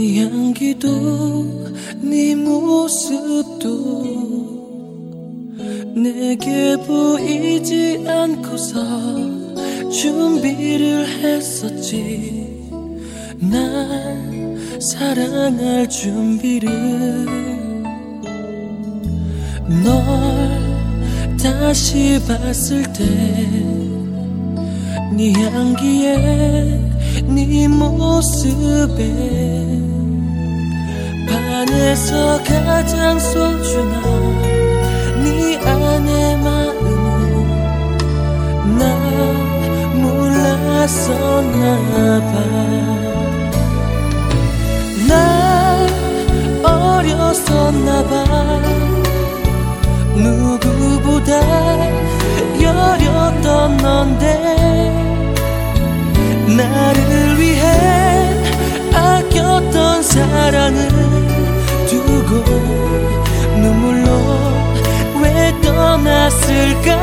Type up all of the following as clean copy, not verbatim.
네 향기도 네 모습도 내게 보이지 않고서 준비를 했었지. 난 사랑할 준비를. 널 다시 봤을 때 네 향기에 네 모습에 반해서 가장 소중한 네 안의 마음은 나 몰랐었나봐. 나 어렸었나봐. 누구보다 여렸던 넌데 나를 위해 아꼈던 사랑을 두고 눈물로 왜 떠났을까.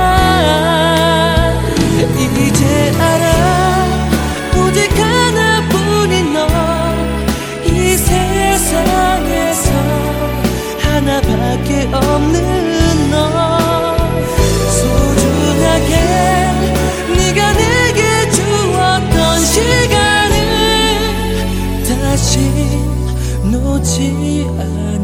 이제 알아. 오직 하나뿐인 너, 이 세상에서 하나밖에 없는 너. 소중하게 네가 내게 주었던 시간을 다시 놓지 않아.